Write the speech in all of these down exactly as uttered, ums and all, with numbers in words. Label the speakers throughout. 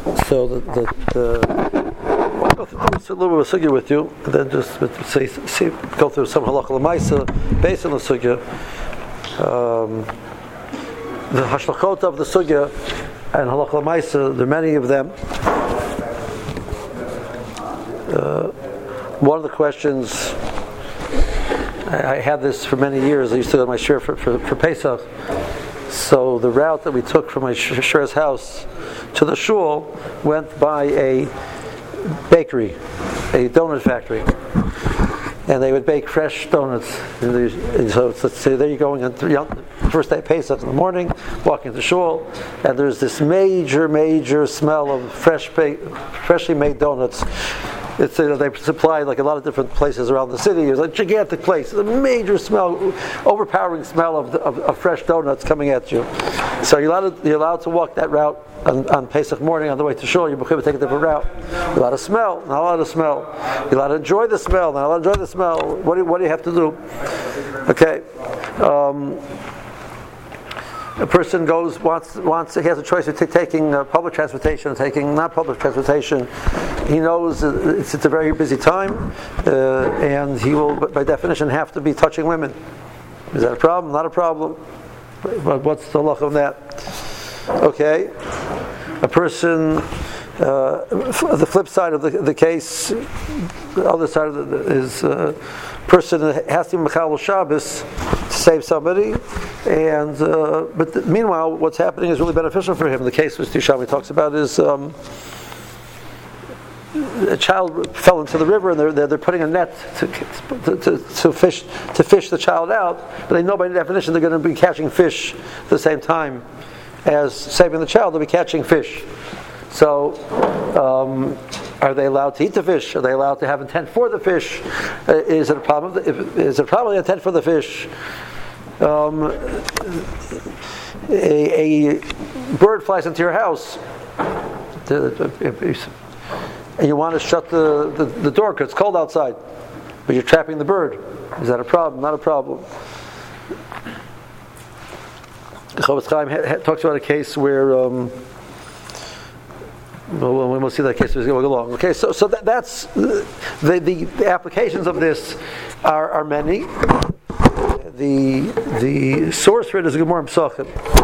Speaker 1: So the the, the I'll go through a little bit of sugya with you, and then just say, see, go through some halakha l'maisa based on the sugya. Um, the hashlachot of the sugya and halakha l'maisa, there are many of them. Uh, one of the questions, I, I had this for many years. I used to go to my shir for, for, for Pesach. So the route that we took from my shir's house to the shul went by a bakery, a donut factory, and they would bake fresh donuts. And so let's say there you're going on the first day of Pesach in the morning, walking to shul, and there's this major, major smell of fresh, baked, freshly made donuts. It's, you know, they supply like a lot of different places around the city. It's a gigantic place. It's a major smell, overpowering smell of, of, of fresh donuts coming at you. So you're allowed to, you're allowed to walk that route on, on Pesach morning on the way to shul. You're going to take a different route. You're allowed to smell, not allowed to smell. You're allowed to enjoy the smell, not allowed to enjoy the smell. What do you, what do you have to do? Okay. Um, A person goes wants wants he has a choice of t- taking uh, public transportation, taking not public transportation. He knows it's, it's a very busy time, uh, and he will, by definition, have to be touching women. Is that a problem? Not a problem. But what's the luck on that? Okay, a person. Uh, the flip side of the, the case, the other side of the, is a uh, person has to be Mechal Shabbos to save somebody, and uh, but the, meanwhile, what's happening is really beneficial for him. The case which Tishami talks about is um, a child fell into the river, and they're they're, they're putting a net to, to, to, to fish to fish the child out, but they know by definition they're going to be catching fish at the same time as saving the child. They'll be catching fish. So, um, are they allowed to eat the fish? Are they allowed to have intent for the fish? Uh, is it a problem? If, is it probably intent for the fish? Um, a, a bird flies into your house, and you want to shut the, the, the door because it's cold outside, but you're trapping the bird. Is that a problem? Not a problem. Chofetz Chaim talks about a case where. Um, Well, we'll see that case as we go along. Okay, so so that, that's the, the the applications of this are, are many. The the source for it is a Gemara Pesachim.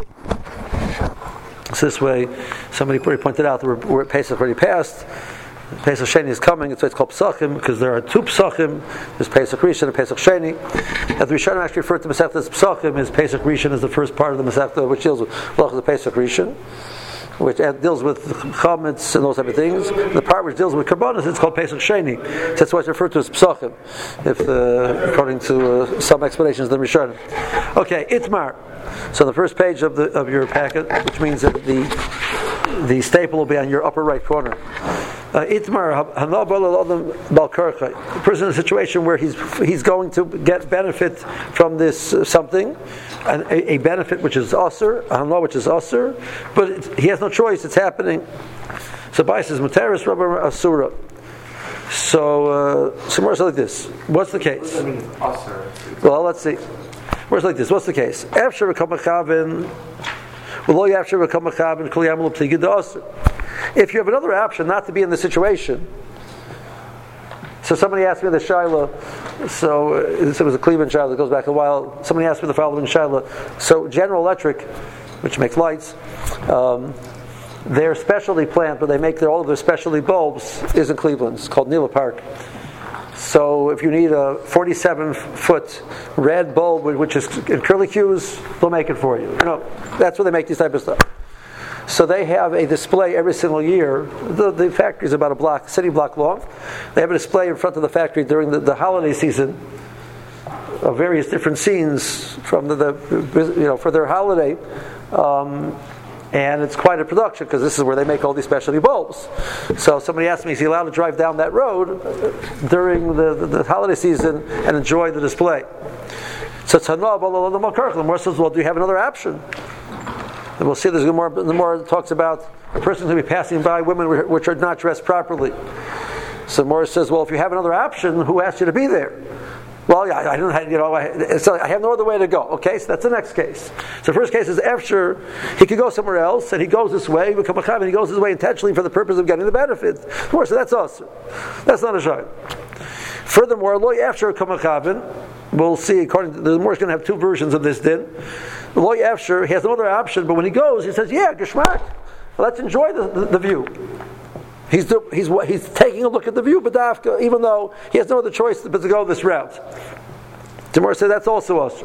Speaker 1: It's this way. Somebody already pointed out that we're, we're Pesach already passed. Pesach Sheni is coming. It's why it's called Pesachim because there are two Pesachim. There's Pesach Rishon and Pesach Sheni. And the Rishonim actually refer to Masechta as Pesachim. Is Pesach Rishon is the first part of the Masechta which deals with the Pesach Rishon, which deals with chametz and those type of things. The part which deals with karbanos, it's called Pesach Sheni. So that's why it's referred to as Pesachim, if uh, according to uh, some explanations of the Rishonim. Okay, Itmar. So the first page of the of your packet, which means that the the staple will be on your upper right corner. Itmar a person in a situation where he's he's going to get benefit from this uh, something, and a, a benefit which is usher, a hanah which is usher, but it, he has no choice. It's happening. So Bai says Materis Rabba Asura. So uh, so where's like this? What's the case?
Speaker 2: What does it mean, usher?
Speaker 1: Well, let's see. Where's like this? What's the case? After Kamachavin, well, after Kamachavin, Kuliyamul Ptigid usher. If you have another option not to be in the situation, so somebody asked me the Shaila, so uh, this was a Cleveland Shaila that goes back a while. Somebody asked me the following Shaila. So General Electric, which makes lights, um, their specialty plant where they make their, all of their specialty bulbs is in Cleveland. It's called Nela Park. So if you need a forty-seven foot red bulb which is in curlicues, they'll make it for you. You know, that's where they make these type of stuff. So they have a display every single year. The, the factory is about a block, city block long. They have a display in front of the factory during the, the holiday season of various different scenes from the, the you know for their holiday, um, and it's quite a production because this is where they make all these specialty bulbs. So somebody asked me, is he allowed to drive down that road during the, the, the holiday season and enjoy the display? So Tanah Balalam Al-Karch, the Gemara says, well, do you have another option? And we'll see this more. The more it talks about a person who be passing by women which are not dressed properly. So Morris says, well, if you have another option, who asked you to be there? Well, yeah, I don't have, you know, I, so I have no other way to go. Okay, so that's the next case. So the first case is after he could go somewhere else, and he goes this way, he become a chav, and he goes this way intentionally for the purpose of getting the benefit. Of course, so that's us. That's not a shayla. Furthermore, loy after become a chavin, we'll see. According to the Gemara, is going to have two versions of this. Din loy after, he has another option, but when he goes, he says, "Yeah, geshmak, let's enjoy the, the, the view." He's, do, he's he's taking a look at the view, but dafka, even though he has no other choice but to go this route. Gemara said that's also us.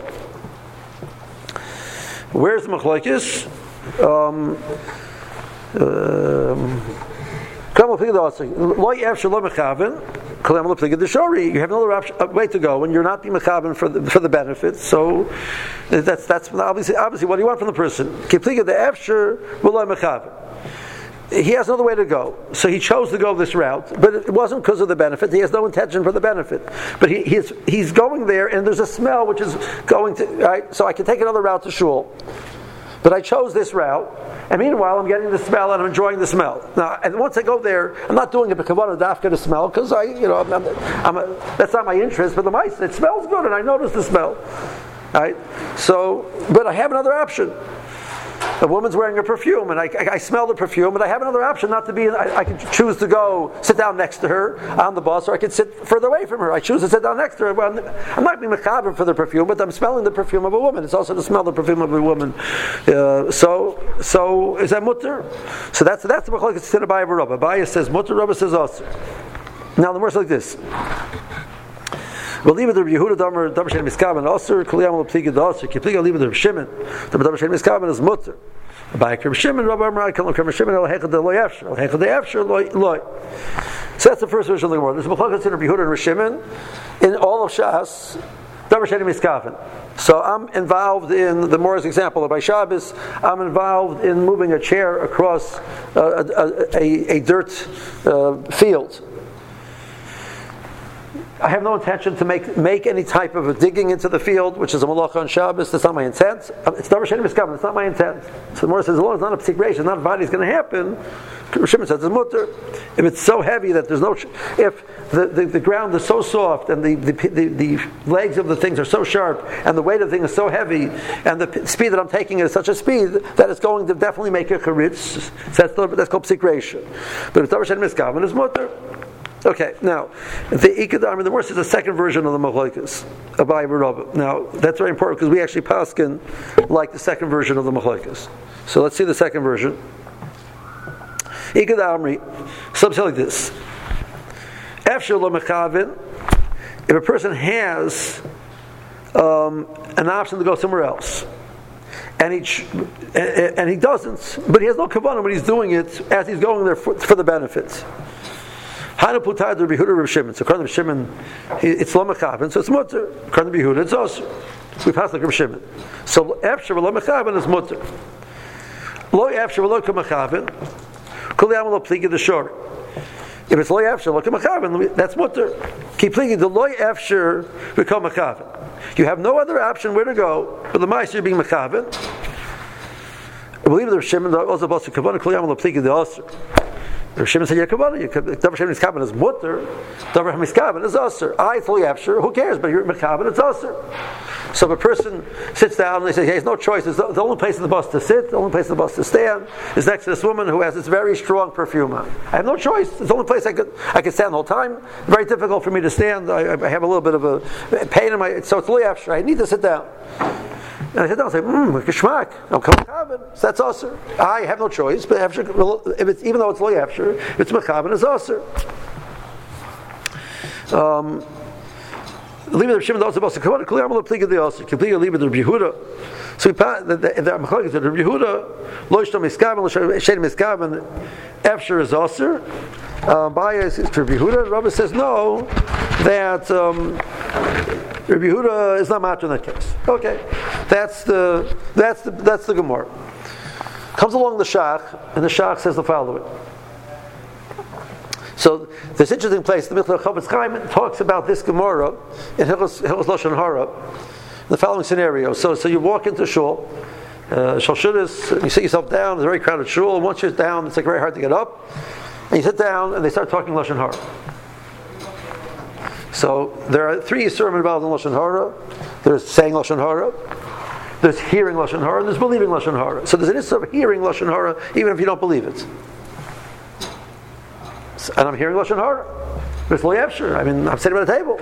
Speaker 1: Where's the machlokes? Um, um, you have another option, uh, way to go when you're not being mechaben for the for the benefits. So that's that's obviously obviously what do you want from the person? He has another way to go, so he chose to go this route, but it wasn't because of the benefit. He has no intention for the benefit, but he, he's he's going there, and there's a smell which is going to right. So I can take another route to shul, but I chose this route, and meanwhile I'm getting the smell and I'm enjoying the smell. Now, and once I go there, I'm not doing it because I want to dafka to smell, because I, you know, I'm, I'm, I'm a, that's not my interest. But the mice, it smells good, and I notice the smell, right? So, but I have another option. A woman's wearing a perfume, and I, I, I smell the perfume, and I have another option not to be. I, I can choose to go sit down next to her on the bus, or I can sit further away from her. I choose to sit down next to her. Well, I'm not being mechaber for the perfume, but I'm smelling the perfume of a woman. It's also to smell the perfume of a woman. Uh, so, so is that mutter? So that's that's the machlokes in Abaye v'Rabba. Abaye says mutter, Rabba says also. Now the verse like this. We'll leave it to Yehuda Damer Damer Shem Miskaben Aser Kuliyam Lo Pliga Daser Kipliga leave it to Shimon Damer Damer Shem Miskaben is mutter. By Kram Shimon Rabbi Amar Kram Kram Shimon El Hechad Lo Yafshir El Hechad Yafshir Lo Lo. So that's the first version of the Gemara. There's a machlokes in Yehuda and Shimon in all of Shas Damer Shem Miskaben. So I'm involved in the Morris example by Shabbos. I'm involved in moving a chair across uh, a, a, a dirt uh, field. I have no intention to make make any type of a digging into the field, which is a malacha on Shabbos. That's not my intent. It's never Sheni Miskaben. It's not my intent. So the Morris says, as long as it's not a psik reish, not body is going to happen. Shimon says it's mutter. If it's so heavy that there's no, if the, the, the ground is so soft and the, the the the legs of the things are so sharp and the weight of the thing is so heavy and the speed that I'm taking is such a speed that it's going to definitely make a charitz. So that's that's called psik reish. But if it's never Sheni Miskaben, it's mutter. Okay, now the Ikadar, I mean, the worst is the second version of the Machlokes, Abaye v'Rabba. Now that's very important because we actually paskin like the second version of the Machlokes. So let's see the second version. Ikadar Amri, something like this: After lo mechavin, if a person has um, an option to go somewhere else, and he ch- and, and he doesn't, but he has no kavanah when he's doing it as he's going there for, for the benefit. Hanu putar the Yehuda Rav Shimon. So according to Shimon, it's lo mechavin. So it's mutter. According to Yehuda, it's also. We pass like Rav Shimon. So after lo mechavin is mutter. Lo after lo mechavin. Kol yam lo pligi the shor. If it's lo after lo mechavin, that's mutter. Keep pligi the lo after become mechavin. You have no other option where to go, but the ma'aser being mechavin. I believe the Rav Shimon also about the kavanah kol yam lo pligi the aser. Rav Shimon said, "Yakavana, Davar Shem Miskaben is mutter, Davar Miskaben is aser. I fully after. Who cares? But you're Miskaben, it's aser." So if a person sits down and they say he has no choice, it's the, the only place in the bus to sit, the only place in the bus to stand is next to this woman who has this very strong perfume on. I have no choice. It's the only place I could I could stand the whole time. Very difficult for me to stand. I, I have a little bit of a pain in my. So it's li after. I need to sit down. And I sit down and say, mmm, geschmack. I'm coming mechaben. So that's aser. I have no choice, but after, if it's, even though it's lo after, if it's mechaben, it's aser. Um, Leave the Shimon also about the Kavanah. Kli Amal Pliga the aser. Kli leave the Yehuda. So the the Machlokes the Yehuda lo yishtam miskaben lo shein miskaben after is aser. Abaye is for Yehuda. Rabbi says no, that. Um, Rabbi Yehuda is not matter in that case. Okay, that's the that's the that's the Gemara. Comes along the Shach, and the Shach says the following. So this interesting place, the Michler Chavetz Chaim talks about this Gemara in Hilchos Lashon Hara. The following scenario: so so you walk into shul, uh, shul shudis, you sit yourself down. It's a very crowded shul, and once you're down, it's like very hard to get up. And you sit down, and they start talking Lashon Hara. So there are three Yisurim involved in Lashon Hara. There's saying Lashon Hara, there's hearing Lashon Hara, and there's believing Lashon Hara. So there's an issue of hearing Lashon Hara even if you don't believe it. And I'm hearing Lashon Hara. There's Lo Yefshir. I mean, I'm sitting at a table.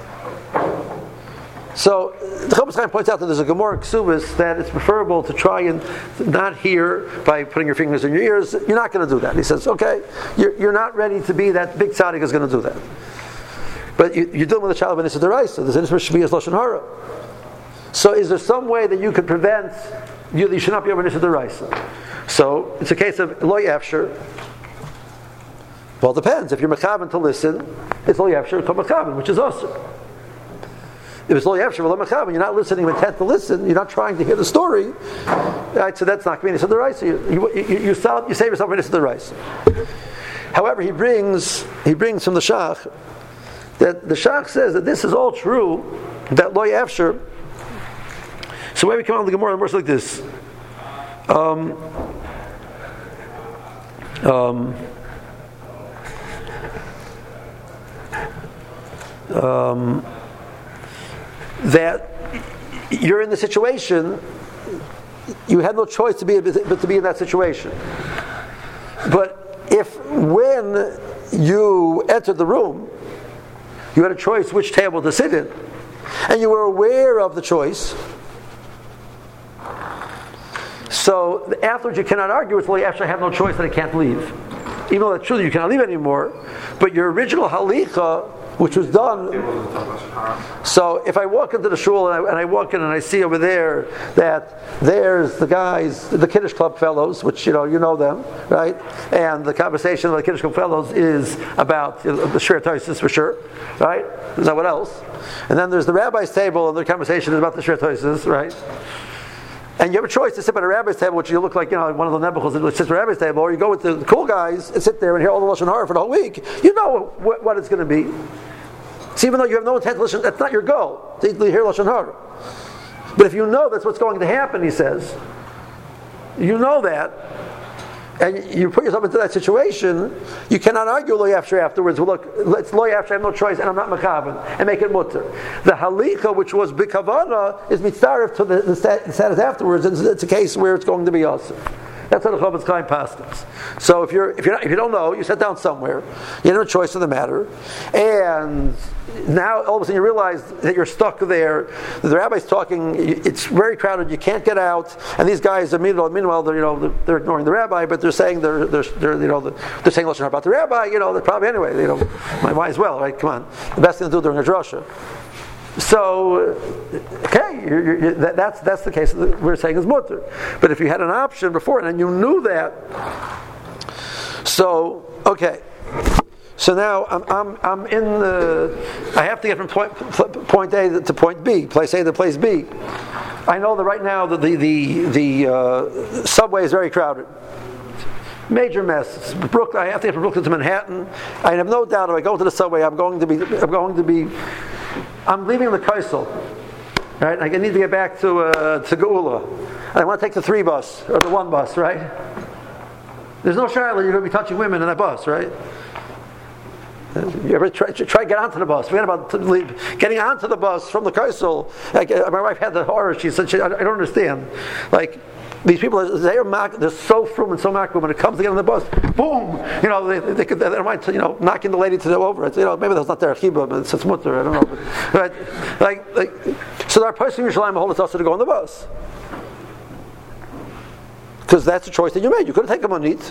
Speaker 1: So the Chofetz Chaim points out that there's a Gemara Ksubis that it's preferable to try and not hear by putting your fingers in your ears. You're not going to do that. He says, okay, you're, you're not ready to be that big tzaddik is going to do that. But you, you're dealing with a child of Nisa D'Oraisa. There's an Nisa Shmiyas Lashon Hara. So is there some way that you could prevent, you, you should not be over Nisa D'Oraisa? So it's a case of Lo Yefshir. Well, it depends. If you're mechavan to listen, it's Lo Yefshir to mechavan, which is also. If it's Lo Yefshir, Lo Mechavan, you're not listening with intent to listen, you're not trying to hear the story, right? So that's not going to be Nisa D'Oraisa. You, you, you, you, sell, you save yourself for Nisa D'Oraisa. However, he brings he brings from the Shach that the Shach says that this is all true, that Lo Yefshir. So when we come on to the Gemara, the verse like this. Um, um, um, that you're in the situation, you had no choice to be but to be in that situation. But if when you entered the room, you had a choice which table to sit in, and you were aware of the choice, so afterwards you cannot argue with, well, you actually have no choice that I can't leave. Even though that's true that you cannot leave anymore, but your original halicha, which was done. So if I walk into the shul and I, and I walk in and I see over there that there's the guys, the Kiddush Club fellows, which you know you know them, right? And the conversation of the Kiddush Club fellows is about you know, the Shir Tosis for sure, right? Is that what else? And then there's the rabbi's table and the conversation is about the Shir Tosis, right? And you have a choice to sit at a rabbi's table, which you look like, you know, one of the nebuchos that sits at a rabbi's table, or you go with the cool guys and sit there and hear all the Lashon Hara for the whole week. You know what, what it's going to be. So even though you have no intent to listen, that's not your goal, to hear Lashon Hara. But if you know that's what's going to happen, he says, you know that, and you put yourself into that situation, you cannot argue Lo Yefshir afterwards. Well, look, it's Lo Yefshir, I have no choice, and I'm not mechavan, and make it mutter. The halicha, which was bikavana, is mitzaref to the, the status afterwards, and it's a case where it's going to be also. That's how the Chofetz Chaim passes. So if you're if you're not, if you don't know, you sit down somewhere. You have no choice in the matter, and now all of a sudden you realize that you're stuck there. The rabbi's talking. It's very crowded. You can't get out. And these guys are meanwhile, meanwhile they're you know they're ignoring the rabbi, but they're saying they're they're, they're you know they're saying lashon hara about the rabbi. You know they're probably anyway. You know might as well, right? Come on, the best thing to do during a drasha. So, okay, you're, you're, that, that's that's the case that we're saying is mutter. But if you had an option before and you knew that, so okay. So now I'm I'm I'm in the. I have to get from point point A to point B, place A to place B. I know that right now that the the the uh, subway is very crowded. Major mess. Brooklyn. I have to get from Brooklyn to Manhattan. I have no doubt if I go to the subway, I'm going to be. I'm going to be. I'm leaving the Kaisel, right? I need to get back to uh, to Geula. And I want to take the three bus or the one bus, right? There's no Charlotte. You're going to be touching women in that bus, right? You ever try, try to get onto the bus? Forget about leave, getting onto the bus from the Kaisel. Like, uh, my wife had the horror. She said, she, I, I don't understand. Like, these people, they are they're so frum and so macro when it comes to get on the bus. Boom! You know, they, they, they, they don't mind, you know, knocking the lady to the over. It's, you know, maybe that's not their chiba, but it's, it's mutter. I don't know. But, but like, like, so our person in Yerushalayim hold us also to go on the bus because that's a choice that you made. You could have taken a monit.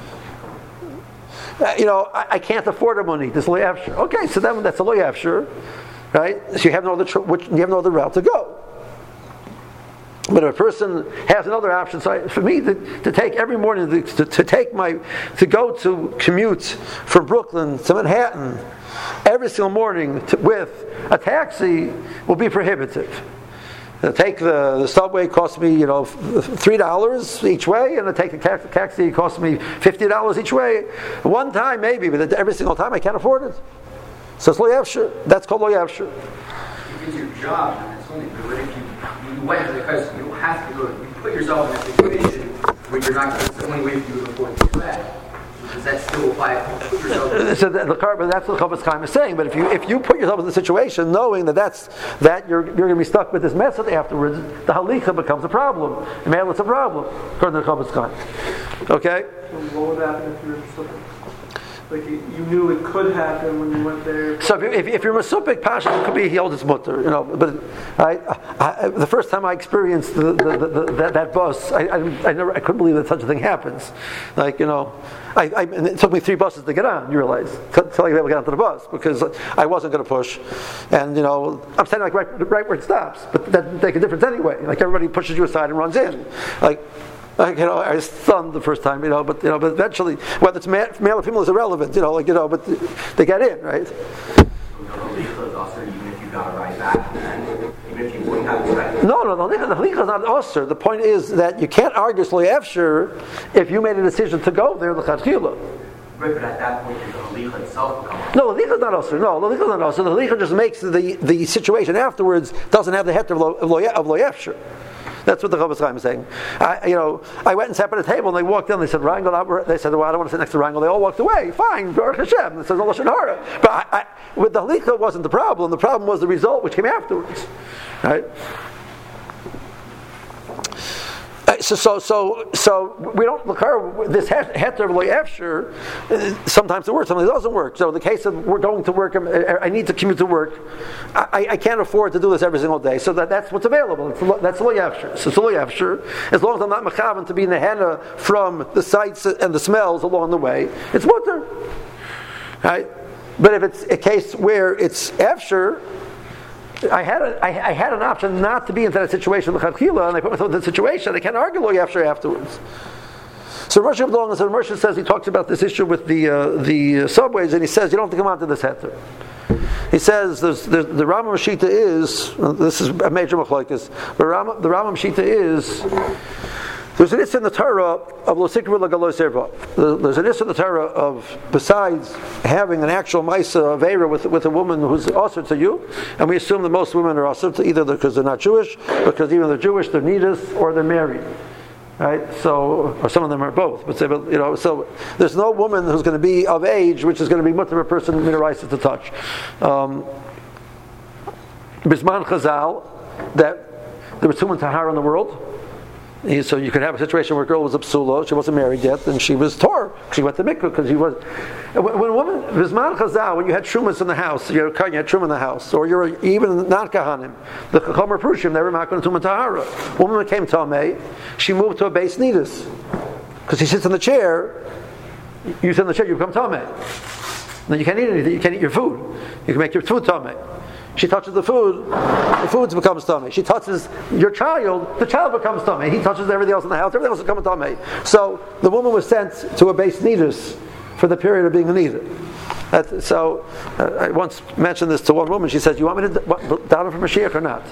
Speaker 1: Uh, you know, I, I can't afford a monit. This Lo Yefshir. Okay, so then that's a Lo Yefshir, right? So you have no other, tr- which, you have no other route to go. But if a person has another option, so I, for me to, to take every morning to, to, to take my to go to commute from Brooklyn to Manhattan every single morning to, with a taxi will be prohibitive. To take the, the subway costs me you know three dollars each way, and to take a taxi costs me fifty dollars each way. One time maybe, but every single time I can't afford it. So it's Lo Yefshir. That's called Lo Yefshir.
Speaker 2: It's your job, and it's only good if you. You went to the coast, you don't have to go. You put yourself in a situation where you're not. It's the only way for you to afford to do that. Does that still apply?
Speaker 1: So the, the, but that's what the Chofetz Chaim is saying. But if you if you put yourself in the situation knowing that that's that you're you're going to be stuck with this method afterwards, the halicha becomes a problem. And man, it's a problem according to the Chofetz Chaim. Okay.
Speaker 3: So what would happen if you're something? Like you, you knew it could happen when you went there.
Speaker 1: So if, you, if, if you're Masupik Pasha, it could be he holds his mutter, you know. But I, I, the first time I experienced the, the, the, the, that, that bus, I, I, I never, I couldn't believe that such a thing happens. Like you know, I, I and it took me three buses to get on. You realize, until I got onto the bus because I wasn't going to push, and you know, I'm standing like right, right where it stops, but that doesn't make a difference anyway. Like everybody pushes you aside and runs in, like. Like, you know, I was stunned the first time, you know, but you know, but eventually, whether it's male, male or female is irrelevant, you know, like you know, but they get in, right? No, no, no. The halicha is not usher. The point is that you can't argue Efshir if you made a decision to go there l'chadchila.
Speaker 2: Right, but at that point, the halicha itself becomes.
Speaker 1: No, the halicha is not usher. No, the halicha is not usher. The halicha just makes the the situation afterwards doesn't have the heter of lo of lo Efshir. That's what the Chofetz Chaim is saying. I, you know, I went and sat at a table, and they walked in. They said, "Rangel." They said, "Well, I don't want to sit next to Rangel." They all walked away. Fine, Baruch Hashem. This is all lashon hara. But I, I, with the halicha wasn't the problem. The problem was the result, which came afterwards, right? So, so, so, so we don't look her. This heter of lo efshir. Sometimes it works, sometimes it doesn't work. So, in the case of we're going to work, I need to commute to work. I, I can't afford to do this every single day. So that, that's what's available. It's, that's lo efshir. So, it's lo efshir. As long as I'm not mechavan to be in the henna from the sights and the smells along the way, it's mutter, right? But if it's a case where it's efshir, I had a, I, I had an option not to be into that situation with Chachila, and I put myself in that situation. I can't argue lo yafshir afterwards. So Rosh Hashanah, so Rosh says he talks about this issue with the uh, the subways, and he says you don't have to come onto this heter. He says there's, there's, the Rambam Shita is this is a major machlokes. The Rambam the Rambam Shita is. There's an issue in the Torah of lo sikru l'galo serva. There's an issue in the Torah of, besides having an actual ma'isa of Eira with with a woman who's also to you, and we assume that most women are also to either because they're not Jewish, because even they're Jewish, they're nidus, or they're married, right? So, or some of them are both. But you know, so there's no woman who's going to be of age which is going to be much of a person minaraisa to touch. Um, Bisman Chazal, that there was two women tahara in the world. So you could have a situation where a girl was a psula, she wasn't married yet, and she was tor. She went to mikveh because she was. When a woman, Vizman Chazal, when you had shumas in the house, you're you had shum in the house, or you're even not kahanim, the chachomer prushim, they were not going to tumen tahara. Woman became tamei, she moved to a base nidus because she sits in the chair. You sit in the chair, you become tamei. Then you can't eat anything. You can't eat your food. You can make your food tamei. She touches the food, the food becomes tummy. She touches your child, the child becomes tummy. He touches everything else in the house, everything else becomes tummy. So the woman was sent to a base nidus for the period of being a nidus. That, so uh, I once mentioned this to one woman. She said, "You want me to daven for Mashiach or not?"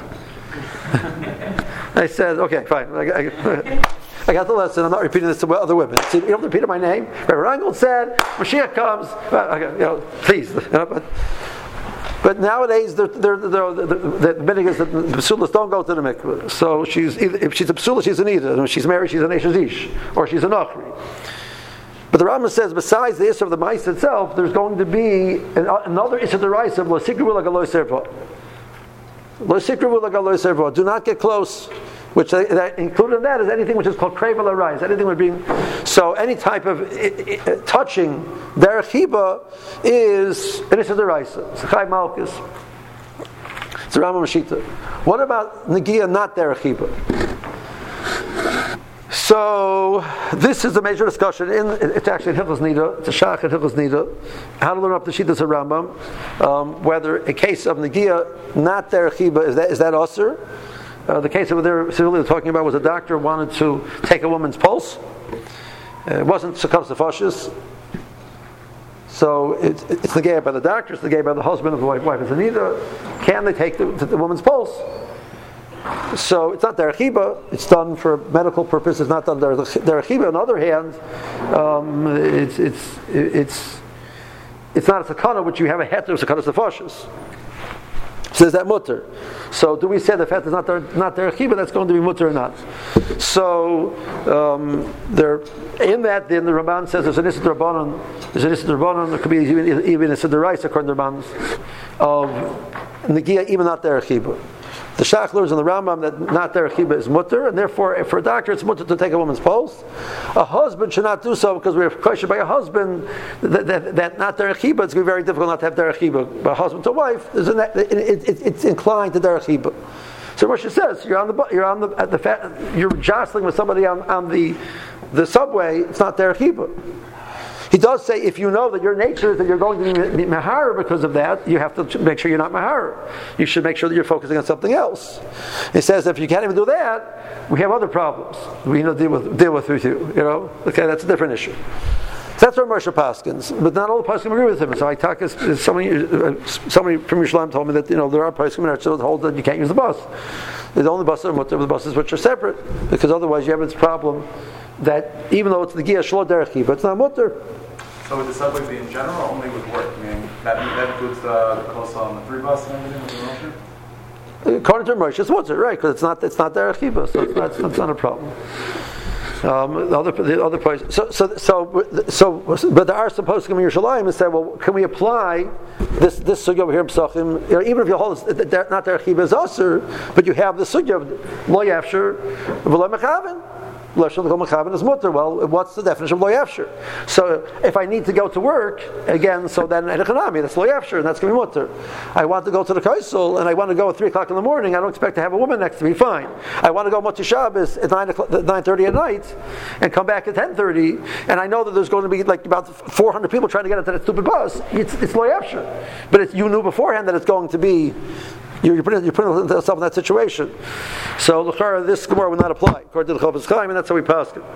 Speaker 1: I said, "Okay, fine." I, I, I got the lesson. I'm not repeating this to other women. See, you don't have to repeat my name. Rabbi Rangel said, "Mashiach comes." Uh, you know, please. You know, but, But nowadays, they're, they're, they're, the the minhag is that the psulas don't go to the mikveh. So she's either, if she's a psula, she's an ida. If she's married, she's an eshazish, or she's an achri. But the Rambam says, besides the issue of the ma'is itself, there's going to be an, another issue of the rice of lo sikru l'galo serva. Lo sikru l'galo serva. Do not get close. Which uh, that included in that is anything which is called krevel arise. Anything would be so. Any type of it, it, touching derech hiba is an issue deraisa. It's a chai malchus. It's a Rambam Shita. What about negia not derech hiba? So this is a major discussion. In it's actually in Hilchos Nida. It's a shach in Hilchos Nida. How to learn up the Shitas of Rambam? Um, whether a case of negia not derech hiba is that is that usher? Uh, the case that they're specifically talking about was a doctor wanted to take a woman's pulse. Uh, it wasn't Sukkot Sefashis. So it, it, it's negated by the doctor, it's negated by the husband of the wife. Wife is Anita. Can they take the, the woman's pulse? So it's not derech hiba. It's done for medical purposes. It's not done derech hiba. On the other hand, um, it's it's it's it's not a sakana which you have a heter of Sukkot Sefashis. So is that mutter? So do we say the fact that it's not der, not derech chiba, that's going to be mutter or not? So um, there, in that, then the Ramban says there's an issa d'Rabbanan, there's an issa d'Rabbanan, there could be even, even a d'Oraisa according to the Rambans of negia, even not derech chiba. The Shach learns in the Rambam that not derech chiba is mutter, and therefore, for a doctor, it's mutter to take a woman's pulse. A husband should not do so because we're questioned by a husband that, that, that not derech chiba. It's going to be very difficult not to have derech chiba. But a husband to wife, it, it, it, it's inclined to derech chiba. So Moshe says you're on the you're on the at the fa- you're jostling with somebody on, on the the subway. It's not derech chiba. He does say if you know that your nature is that you're going to be mahara because of that, you have to make sure you're not mahara. You should make sure that you're focusing on something else. He says if you can't even do that, we have other problems we need to deal with deal with with you. You know, okay, that's a different issue. So that's where Moshe paskins, but not all the poskim agree with him. So I talk. Somebody, uh, somebody from Yerushalayim told me that you know there are poskim that hold that you can't use the bus. The only buses are the buses which are separate because otherwise you have this problem that even though it's the gia shlo derech chiba, but it's not mutter.
Speaker 4: So would the subway be in general or only with work? I mean, that, that includes the, the close on the three bus and everything with the Moshe?
Speaker 1: According to Moshe, it's mutter, right? Because it's not it's not derech chiba, so it's not, it's not a problem. Um, the other the other place. So so so so, but there are supposed to come in Yerushalayim and say, well, can we apply this this sugya over here in Pesachim? You know, even if you hold it, not derech chiba is aser, but you have the sugya of lo yafsher v'lo mechaven. Is mutter. Well, what's the definition of lo yafsher? So if I need to go to work again, so then edechanami, that's lo yafsher, and that's going to be mutter. I want to go to the kaisel, and I want to go at three o'clock in the morning. I don't expect to have a woman next to me. Fine. I want to go Motzei Shabbos at nine o'clock, nine thirty at night, and come back at ten thirty. And I know that there's going to be like about four hundred people trying to get into that stupid bus. It's it's lo yafsher, but it's, you knew beforehand that it's going to be. You're putting, you're putting yourself in that situation. So, l'chara, this Gemara will not apply according to the Chofetz Chaim, and that's how we pass it.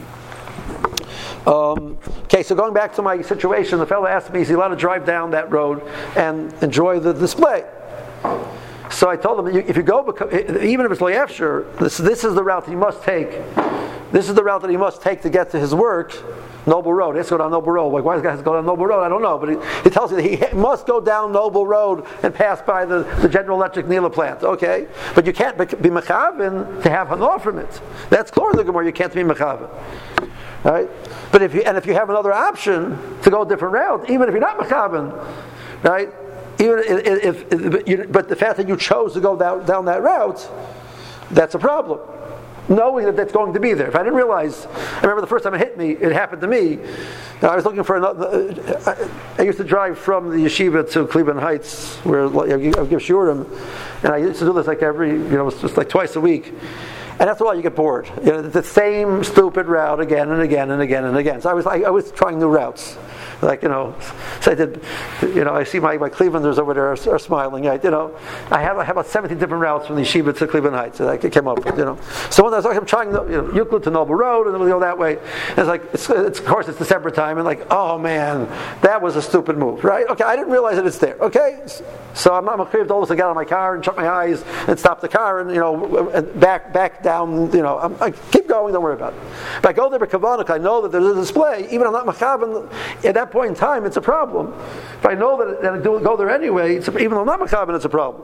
Speaker 1: Um, okay, so going back to my situation, the fellow asked me, is he allowed to drive down that road and enjoy the display? So I told him, if you go, even if it's lo yafsher, this, this is the route that he must take. This is the route that he must take to get to his work. Noble Road. He has to go down Noble Road. Like, why does guy have to go down Noble Road? I don't know. But he, he tells you that he must go down Noble Road and pass by the, the General Electric Nila plant. Okay? But you can't be mechaven to have hanor from it. That's clear in the Gemara. You can't be mechaven. Right? But if you, and if you have another option to go a different route, even if you're not mechaven, right? Even if, if, if you, but the fact that you chose to go down, down that route, that's a problem. Knowing that that's going to be there. If I didn't realize, I remember the first time it hit me, it happened to me. I was looking for another. I used to drive from the yeshiva to Cleveland Heights, where I give shiurim, and I used to do this like every, you know, it's just like twice a week. And after a while, you get bored. You know, it's the same stupid route again and again and again and again. So I was, I, I was trying new routes. Like, you know, so I did, you know, I see my, my Clevelanders over there are, are smiling. I, you know, I have, I have about seventeen different routes from the yeshiva to Cleveland Heights that I came up with, you know. So when I was like, I'm trying, you know, Euclid to Noble Road, and then we go that way. And it's like, it's, it's, of course, it's December time, and like, oh man, that was a stupid move, right? Okay, I didn't realize that it's there, okay? So I'm not afraid to almost get out of my car and shut my eyes and stop the car and, you know, and back back down, you know, I'm, I keep going, don't worry about it. But I go there with Kavanah, I know that there's a display, even if I'm not Machavan, at that point in time, it's a problem. If I know that, that I do go there anyway, it's a, even though I'm not Machavan, it's a problem.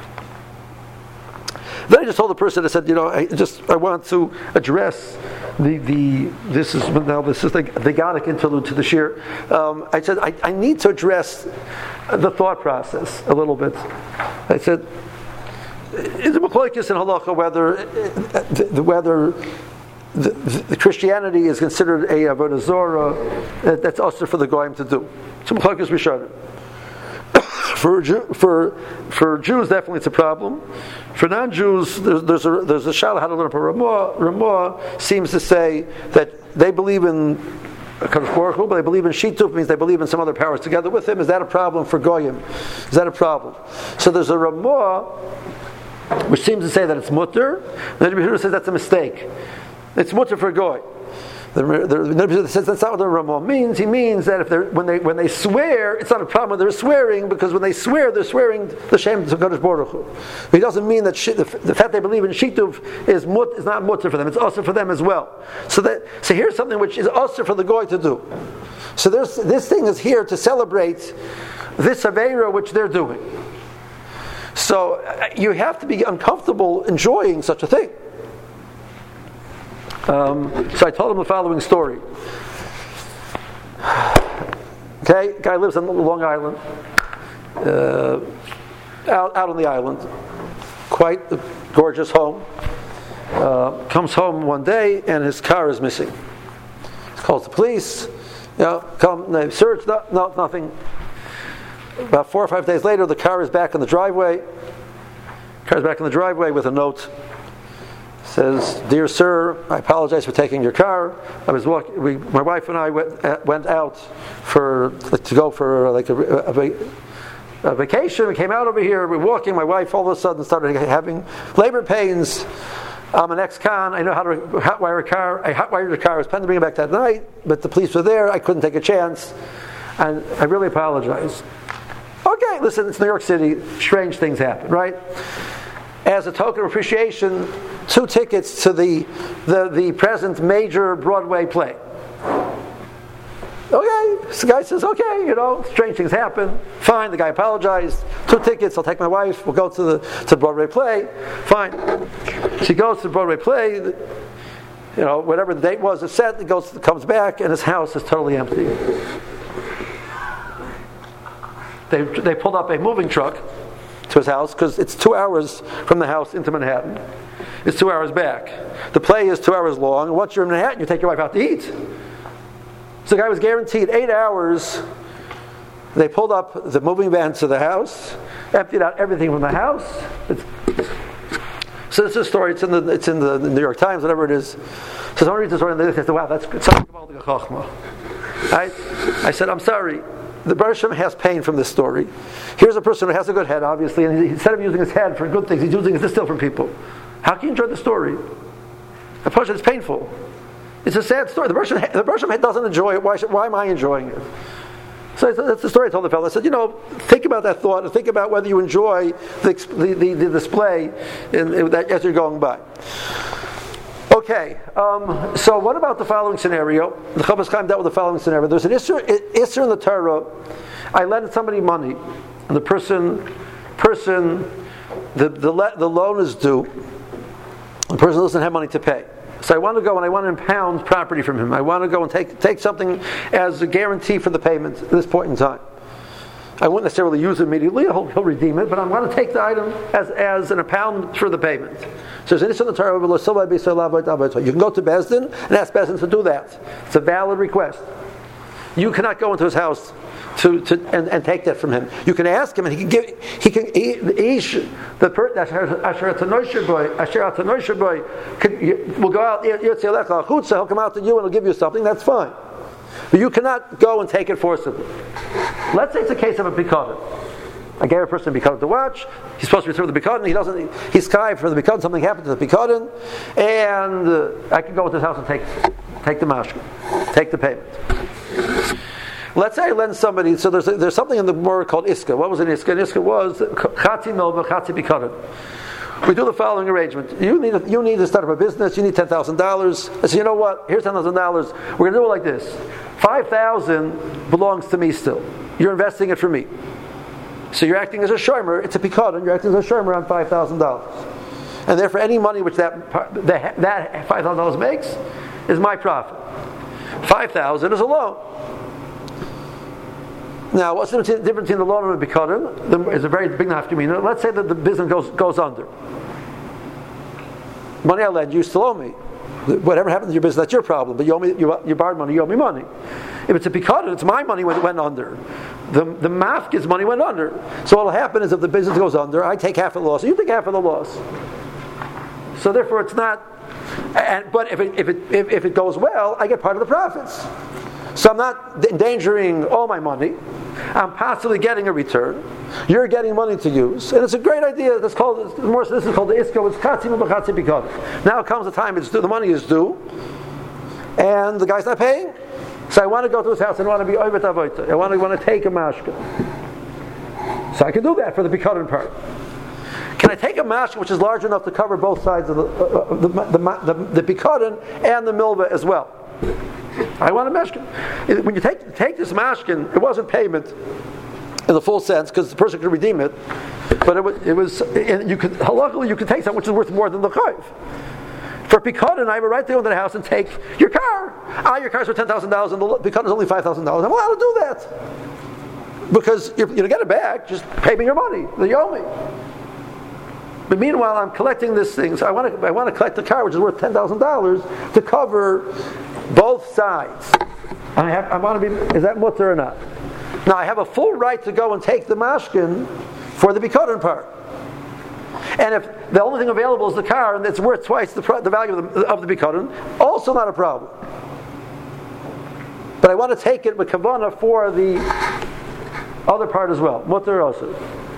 Speaker 1: Then I just told the person, I said, you know, I just I want to address the the this is now this is the the Godic interlude to the shir. Um, I said I, I need to address the thought process a little bit. I said, is the machlokes in halacha whether whether the, the Christianity is considered a avodah zorah that's also for the goyim to do. So machlokes rishonim. For for for Jews, definitely it's a problem. For non-Jews, there's, there's a there's a shaila how to learn. Ramah Ramah seems to say that they believe in Kadosh Baruch Hu, but they believe in Shituf, means they believe in some other powers together with him. Is that a problem for goyim? Is that a problem? So there's a Ramah which seems to say that it's mutter. The Rebbe Yehuda says that's a mistake. It's mutter for a goy. The Rebbe says that's not what the Ramah means. He means that if they're when they when they swear, it's not a problem when they're swearing, because when they swear, they're swearing the Shem to Kadosh Baruch Hu. He doesn't mean that shit, the, the fact they believe in Shituv is mut is not mutter for them. It's also for them as well. So that so here's something which is also for the goy to do. So there's this thing is here to celebrate this Aveira which they're doing. So uh, you have to be uncomfortable enjoying such a thing. Um, so I told him the following story. Okay, guy lives on Long Island, uh, out out on the island, quite a gorgeous home. Uh, comes home one day and his car is missing. He calls the police. You know, come, they search, no, no, nothing. About four or five days later, the car is back in the driveway. The car is back in the driveway with a note. Says, "Dear sir, I apologize for taking your car. I was walking. We, my wife and I went, uh, went out for to go for like a, a, a vacation. We came out over here. We're walking. My wife all of a sudden started having labor pains. I'm an ex-con. I know how to hotwire a car. I hotwired the car. I was planning to bring it back that night, but the police were there. I couldn't take a chance, and I really apologize." Okay, listen, it's New York City. Strange things happen, right? As a token of appreciation, two tickets to the, the, the present major Broadway play. Okay, this guy says, okay, you know, strange things happen. Fine, the guy apologized. Two tickets, I'll take my wife, we'll go to the to the Broadway play. Fine. She goes to the Broadway play, you know, whatever the date was, it's set, it goes, comes back, and his house is totally empty. They they pulled up a moving truck to his house because it's two hours from the house into Manhattan. It's two hours back. The play is two hours long. And once you're in Manhattan, you take your wife out to eat. So the guy was guaranteed eight hours. They pulled up the moving van to the house, emptied out everything from the house. It's, so this is a story. It's in the it's in the New York Times, whatever it is. So someone reads the story and they say, "Wow, that's good." I I said, "I'm sorry. The Baruch Hashem has pain from this story. Here's a person who has a good head, obviously, and he, instead of using his head for good things, he's using it to steal from people. How can you enjoy the story? The person is painful. It's a sad story. The Baruch Hashem, the Baruch Hashem doesn't enjoy it. Why, should, why am I enjoying it?" So that's the story I told the fellow. I said, you know, think about that thought and think about whether you enjoy the, the, the, the display in, in that, as you're going by. Okay, um, so what about the following scenario? The Chofetz Chaim dealt with the following scenario. There's an Isser, Isser in the Torah. I lend somebody money, and the person, person, the the, le- the loan is due. The person doesn't have money to pay. So I want to go and I want to impound property from him. I want to go and take take something as a guarantee for the payment at this point in time. I won't necessarily use it immediately. He'll, he'll redeem it, but I'm going to take the item as as an impound for the payment. So it's in the Torah. You can go to Beis Din and ask Beis Din to do that. It's a valid request. You cannot go into his house to, to and, and take that from him. You can ask him, and he can give. He can. He, he the person Asher Atanoisher boy, Asher Atanoisher boy, will go out. He'll come out to you and he'll give you something. That's fine. But you cannot go and take it forcibly. Let's say it's a case of a bikadon. I gave a person a bikadon to watch. He's supposed to return the bikadon. He doesn't. He's sky for the bikadon. Something happened to the bikadon, and uh, I can go into his house and take take the mashka, take the payment. Let's say I lend somebody. So there's a, there's something in the word called iska. What was an iska? An iska was chatzi milva, chatzi bikadon. We do the following arrangement. You need a, you need to start up a business. You need ten thousand dollars. I say, you know what? Here's ten thousand dollars. We're going to do it like this. Five thousand belongs to me still. You're investing it for me. So you're acting as a shomer. It's a pikadon. You're acting as a shomer on five thousand dollars. And therefore, any money which that that, that five thousand dollars makes is my profit. Five thousand is a loan. Now, what's the difference between the loan and the pikadon? It's a very big nafkamina. Let's say that the business goes goes under. Money I lend you still owe me. Whatever happens to your business, that's your problem. But you owe me. You, you borrowed money. You owe me money. If it's a pikadon, it's my money when it went under. The the mafkid's money went under. So what will happen is if the business goes under, I take half of the loss. You take half of the loss. So therefore, it's not. And but if it if it if, if it goes well, I get part of the profits. So I'm not endangering all my money. I'm possibly getting a return. You're getting money to use, and it's a great idea. That's called more. This is called the iska. It's katzim b'chatzi b'kadon. Now comes the time it's due. The money is due, and the guy's not paying. So I want to go to his house and I want to be oivet avoita. I want to want to take a mashka. So I can do that for the b'kadon part. Can I take a mashka which is large enough to cover both sides of the uh, the the, the, the, the b'kadon and the milva as well? I want a mashkin. When you take take this mashkin, it wasn't payment. in the full sense, because the person could redeem it. But it was, it was and you could, luckily you could take something which is worth more than the chayv. For Pikadon, I have a right to go into the house and take your car. Ah, your car's for ten thousand dollars and the Pikadon is only five thousand dollars. I'm allowed to do that. Because you're, you're going to get it back, just pay me your money that you owe me. But meanwhile, I'm collecting this thing, so I want to I want to collect the car, which is worth ten thousand dollars, to cover both sides. I have, I want to be, is that mutter or not? Now, I have a full right to go and take the mashkin for the Pikadon part. And if the only thing available is the car and it's worth twice the, the value of the, of the Pikadon, also not a problem. But I want to take it with kavanah for the other part as well. Mutter also.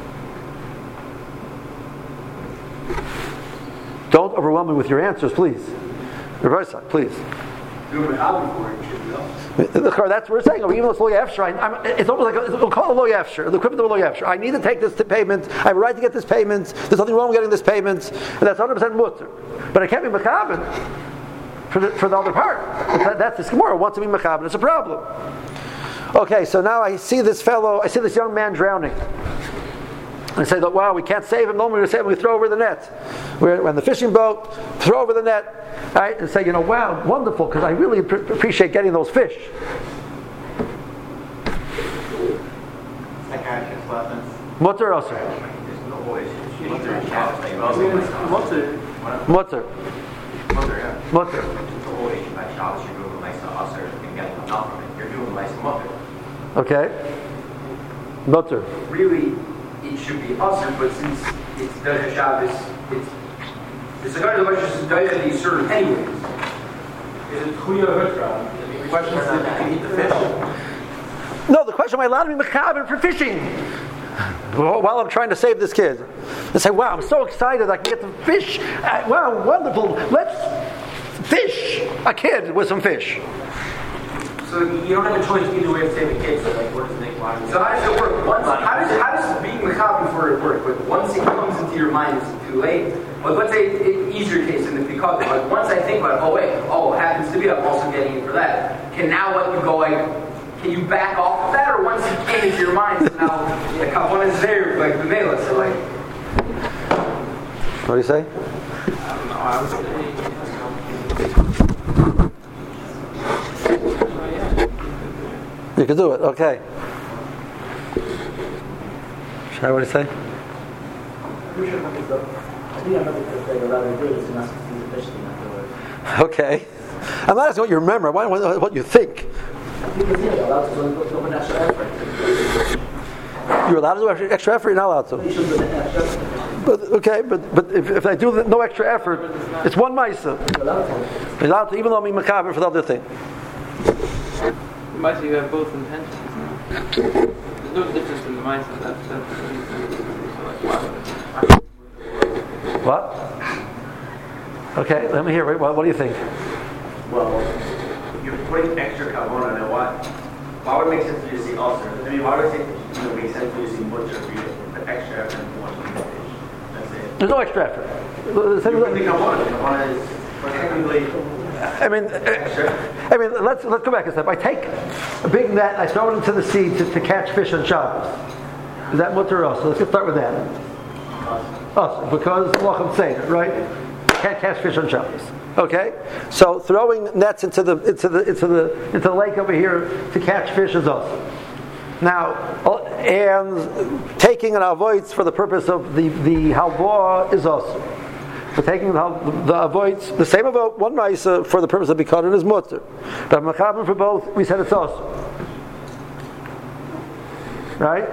Speaker 1: Don't overwhelm me with your answers, please. Reverse side, please. The car, that's what we're saying. Even though it's lo yafshar, it's almost like a, we'll call it lo yafshar, the equivalent of lo yafshar. I need to take this to payment. I have a right to get this payment. There's nothing wrong with getting this payment, and that's one hundred percent mutter. But I can't be mekaben for the, for the other part. That, that's the Gemara wants to be mekaben. It's a problem. Okay, so now I see this fellow. I see this young man drowning. And I say, wow, we can't save him. No, we're going to save him. We throw over the net. We're in the fishing boat, throw over the net. Right? And say, you know, wow, wonderful, because I really pr- appreciate getting those fish.
Speaker 5: Psychiatrist lessons.
Speaker 1: Mutter also.
Speaker 5: There's no way. Mutter.
Speaker 3: Mutter.
Speaker 1: Mutter.
Speaker 5: Mutter, yeah.
Speaker 1: Mutter.
Speaker 5: The whole issue by Shabbos, you're doing like the usher and getting enough from it. You're doing like some mutter.
Speaker 1: Okay. Mutter.
Speaker 2: Really, it should be usher, but since it's Doja Shabbos, it's it's the kind of question is Doja the served anyways.
Speaker 4: Is it Chuya Hutra? The question is if you can eat the fish.
Speaker 1: No, the question, am I allowed to be mechaber for fishing? While I'm trying to save this kid. I say, wow, I'm so excited I can get the fish. Uh, wow, wonderful. Let's fish a kid with some fish.
Speaker 2: So you don't have a choice either way of saving kids. So like, what does Nick want? So how does it work? Once, how does how does being mechaber for it work? Like once it comes into your mind, it's too late. But let's say an easier case in the because like once I think about it, oh wait, oh it happens to be I'm also getting it for that. Can now let you go like? Can you back off of that, or once it came into your mind, so now the kavanah is there, like the mela, so like.
Speaker 1: What do you say?
Speaker 5: I don't know. I was
Speaker 1: You can do it. Okay. Shai, what do you say? Okay. I'm not asking what you remember. I want to know what you think. You're allowed to do extra effort. You're not allowed to. But okay, but but if, if I do no extra effort, it's one ma'isa. You're allowed to, even though I'm mekaber for the other thing.
Speaker 6: Ma'isa, you have both intentions. There's no difference in the ma'isa. That's that's.
Speaker 1: What? Okay, let me hear. What, what do you think?
Speaker 5: Well, you're putting extra kavanah on it. Why? Why would it make sense for you to see ulcer? I mean, why would it you know, make sense for you to see butcher for you to put extra effort into one fish? That's it.
Speaker 1: There's no extra effort.
Speaker 5: You're putting kavanah. Kavanah is technically.
Speaker 1: I mean, I mean, let's let's go back a step. I take a big net, I throw it into the sea to, to catch fish on Shabbos. Is that mutter or so? Let's get start with that. Us, because Lacham saying it, right? Can't catch fish on Shabbos. Okay, so throwing nets into the into the into the into the lake over here to catch fish is us. Now, and taking an avoids for the purpose of the the halva is us. For taking the, the avoids the same avoid one ma'isa for the purpose of bikaron is mutter. But mechaber for both, we said it's us. Right?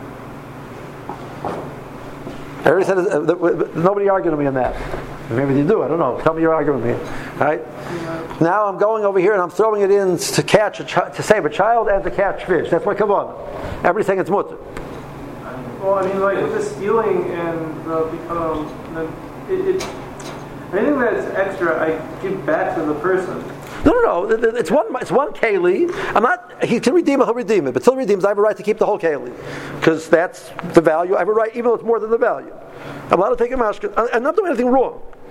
Speaker 1: I already said uh, nobody argued with me on that. Maybe you do. I don't know. Tell me you're arguing with me. Right? Now I'm going over here and I'm throwing it in to catch a chi- to save a child and to catch fish. That's my kavanah. Everybody's saying it's mutter.
Speaker 3: Well, I mean, like with the stealing and the um, the, it, it, anything that's extra, I give back to the person.
Speaker 1: No, no, no. It's one. It's one keli. I'm not. He can redeem it. He'll redeem it. But till he redeems, I have a right to keep the whole keli because that's the value. I have a right, even though it's more than the value. I'm allowed to take a mashkin. I'm not doing anything wrong.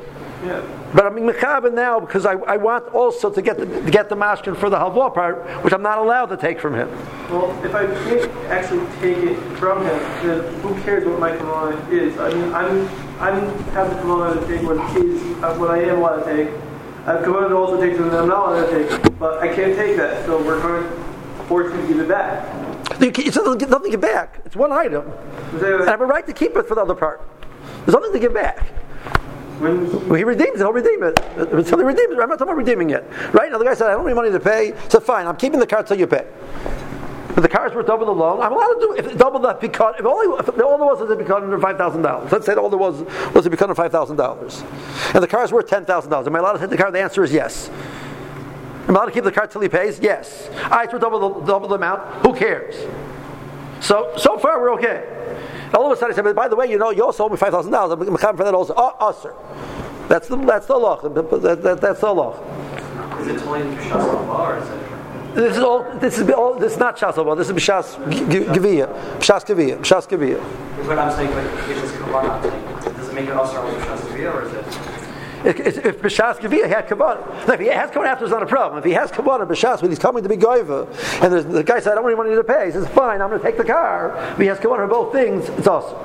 Speaker 3: Yeah.
Speaker 1: But I'm mechaber now because I, I want also to get the, to get the mashkin for the halva part, which I'm not allowed to take from him.
Speaker 3: Well, if I can't actually take it from him, then who cares what my kavana is? I mean, I'm I'm have the kavana to take what is uh, what I am allowed to take. I have kavana to also take something that I'm not allowed to take, but I can't take that, so we're going to force you to give it back.
Speaker 1: You can't, it's nothing, nothing to give back. It's one item, and I have a right to keep it for the other part. There's nothing to give back.
Speaker 3: When
Speaker 1: Well, he redeems it, he'll redeem it. Until he redeems it, I'm not talking about redeeming it. Right now, the guy said, I don't have any money to pay. I said, fine, I'm keeping the car until you pay. But the car is worth double the loan. I'm allowed to do if double that because if only if all there was was a become under five thousand dollars. Let's say all there was was a become under five thousand dollars, and the car is worth ten thousand dollars. Am I allowed to take the car? The answer is yes. Am I allowed to keep the car till he pays? Yes. I it's worth double the double the amount. Who cares? So so far we're okay. All of a sudden I said, but by the way, you know, you also owe me five thousand dollars. I'm mechaber for that also. Oh, oh, sir. That's the that's the law. That, that, that's the law.
Speaker 5: Is it totally Shas law or is it?
Speaker 1: This is all. This is all. This is not Shas law. This is B'Shas Geviyah. B'Shas Geviyah. B'Shas Geviyah.
Speaker 5: But I'm saying, like, if it's kavanah, does it make it also with B'Shas Geviyah or is it?
Speaker 1: If, if B'Shas Geviyah had kavanah, if he has kavanah after, it's not a problem. If he has kavanah B'Shas when he's coming to be goiva, and the, the guy said, "I don't have any money to pay," he says, "Fine, I'm going to take the car." If he has kavanah for both things, it's awesome.